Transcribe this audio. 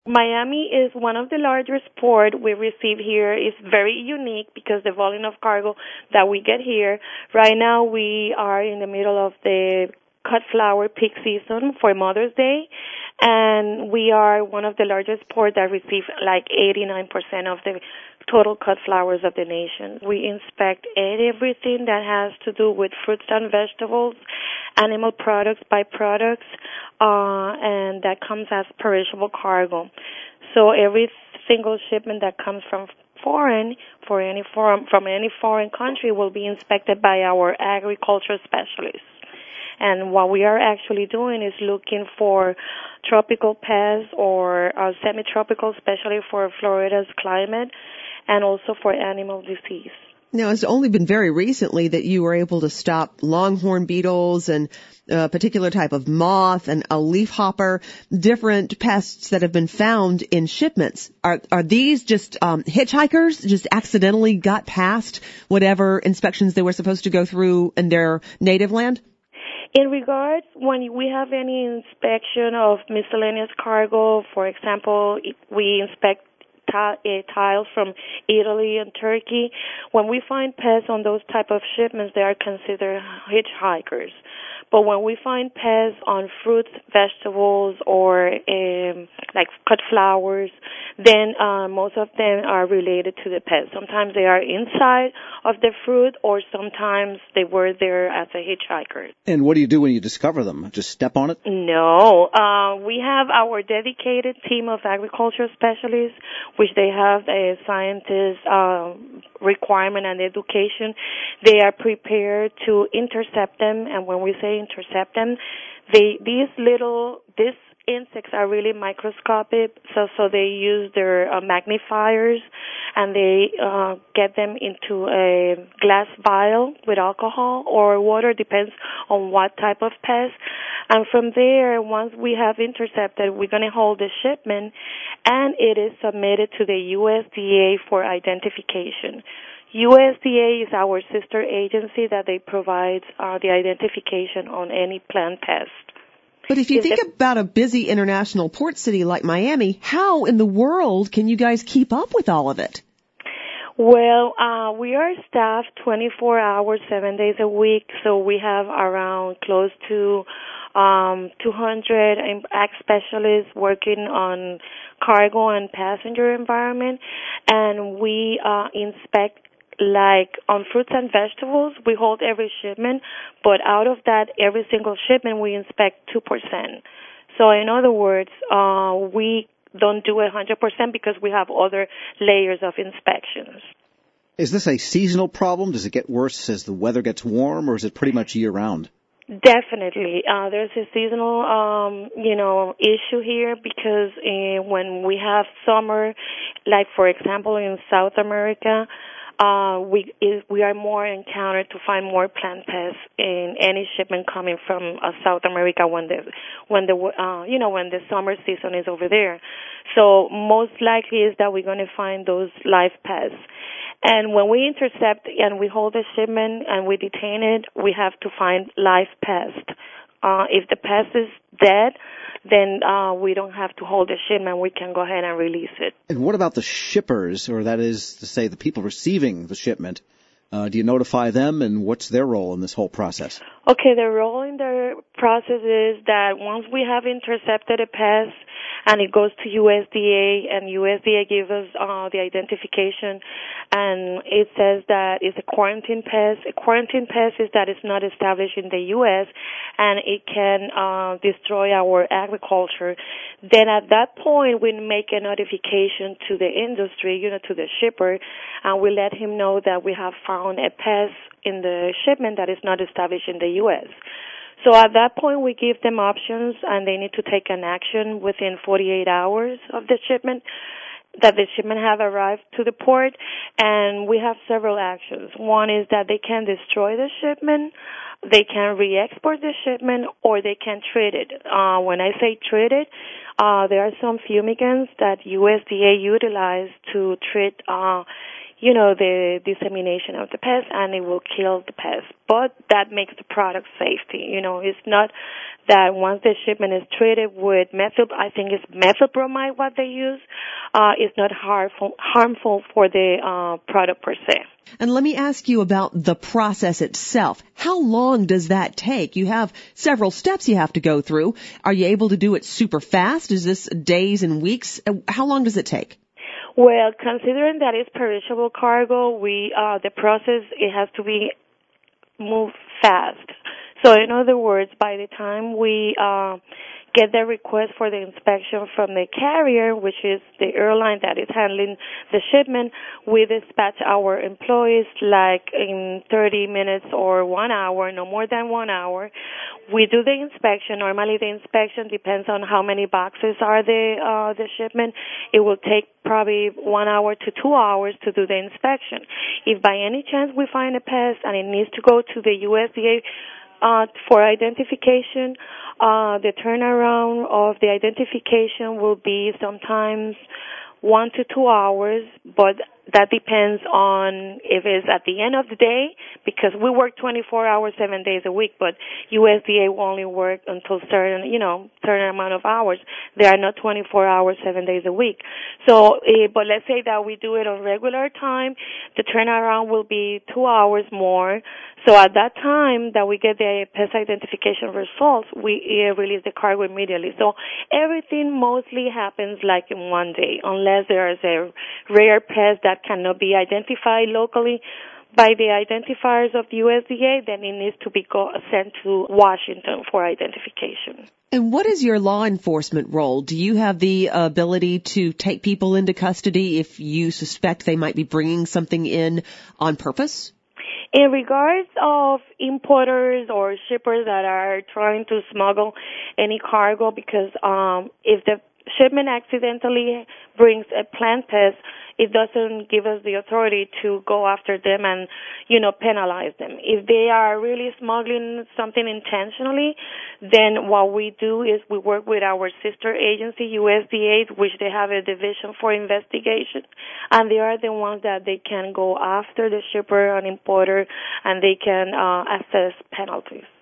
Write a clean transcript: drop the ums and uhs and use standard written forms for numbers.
Miami is one of the largest port we receive here. It's very unique because the volume of cargo that we get here. Right now we are in the middle of the cut flower peak season for Mother's Day, and we are one of the largest ports that receive like 89% of the total cut flowers of the nation. We inspect everything that has to do with fruits and vegetables, animal products, byproducts, and that comes as perishable cargo. So every single shipment that comes from from any foreign country will be inspected by our agriculture specialists. And what we are actually doing is looking for tropical pests or semi-tropical, especially for Florida's climate, and also for animal disease. Now, it's only been very recently that you were able to stop longhorn beetles and a particular type of moth and a leafhopper, different pests that have been found in shipments. Are these just hitchhikers just accidentally got past whatever inspections they were supposed to go through in their native land? In regards, when we have any inspection of miscellaneous cargo, for example, we inspect tiles from Italy and Turkey. When we find pests on those type of shipments, they are considered hitchhikers. But when we find pests on fruits, vegetables, or like cut flowers, then most of them are related to the pest. Sometimes they are inside of the fruit, or sometimes they were there as a hitchhiker. And what do you do when you discover them? Just step on it? No. We have our dedicated team of agriculture specialists, which they have a scientist requirement and education. They are prepared to intercept them, and when we say intercept them, these insects are really microscopic, so they use their magnifiers, and they get them into a glass vial with alcohol or water, depends on what type of pest. And from there, once we have intercepted, we're going to hold the shipment, and it is submitted to the USDA for identification. USDA is our sister agency that they provide the identification on any plant pest. But if you think about a busy international port city like Miami, how in the world can you guys keep up with all of it? Well, we are staffed 24 hours, 7 days a week, so we have around close to 200 ag specialists working on cargo and passenger environment, and we inspect. Like on fruits and vegetables, we hold every shipment, but out of that, every single shipment, we inspect 2%. So in other words, we don't do 100% because we have other layers of inspections. Is this a seasonal problem? Does it get worse as the weather gets warm, or is it pretty much year-round? Definitely. There's a seasonal, issue here because when we have summer, like for example in South America, we are more encountered to find more plant pests in any shipment coming from South America when the summer season is over there. So most likely is that we're going to find those live pests. And when we intercept and we hold a shipment and we detain it, we have to find live pest. If the pest is dead, then we don't have to hold the shipment. We can go ahead and release it. And what about the shippers, or that is to say the people receiving the shipment? Do you notify them, and what's their role in this whole process? Okay, the role in the process is that once we have intercepted a pest and it goes to USDA, and USDA gives us the identification, and it says that it's a quarantine pest. A quarantine pest is that it's not established in the U.S., and it can destroy our agriculture. Then at that point, we make a notification to the industry, to the shipper, and we let him know that we have found a pest in the shipment that is not established in the U.S. So at that point, we give them options, and they need to take an action within 48 hours of the shipment, that the shipment have arrived to the port, and we have several actions. One is that they can destroy the shipment, they can re-export the shipment, or they can treat it. When I say treat it, there are some fumigants that USDA utilize to treat the dissemination of the pest, and it will kill the pest. But that makes the product safety. It's not that once the shipment is treated with I think it's methylbromide what they use, it's not harmful for the product per se. And let me ask you about the process itself. How long does that take? You have several steps you have to go through. Are you able to do it super fast? Is this days and weeks? How long does it take? Well, considering that it's perishable cargo, the process, it has to be moved fast. So in other words, by the time we get the request for the inspection from the carrier, which is the airline that is handling the shipment, we dispatch our employees like in 30 minutes or 1 hour, no more than 1 hour. We do the inspection. Normally the inspection depends on how many boxes are the shipment. It will take probably 1 hour to 2 hours to do the inspection. If by any chance we find a pest and it needs to go to the USDA for identification, the turnaround of the identification will be sometimes 1 to 2 hours, but that depends on if it's at the end of the day, because we work 24 hours, 7 days a week, but USDA will only work until certain amount of hours. They are not 24 hours, 7 days a week. So, but let's say that we do it on regular time, the turnaround will be 2 hours more. So at that time that we get the pest identification results, we release the cargo immediately. So everything mostly happens like in 1 day, unless there is a rare pest that cannot be identified locally by the identifiers of the USDA, then it needs to be sent to Washington for identification. And what is your law enforcement role? Do you have the ability to take people into custody if you suspect they might be bringing something in on purpose? In regards of importers or shippers that are trying to smuggle any cargo, because if the shipment accidentally brings a plant pest, it doesn't give us the authority to go after them and, penalize them. If they are really smuggling something intentionally, then what we do is we work with our sister agency, USDA, which they have a division for investigation, and they are the ones that they can go after the shipper and importer, and they can assess penalties.